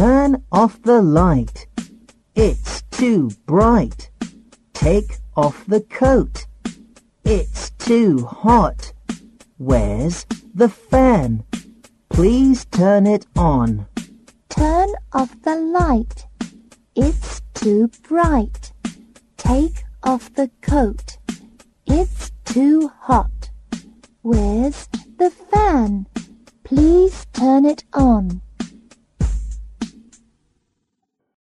Turn off the light. It's too bright. Take off the coat. It's too hot. Where's the fan? Please turn it on. Turn off the light. It's too bright. Take off the coat. It's too hot. Where's the fan? Please turn it on.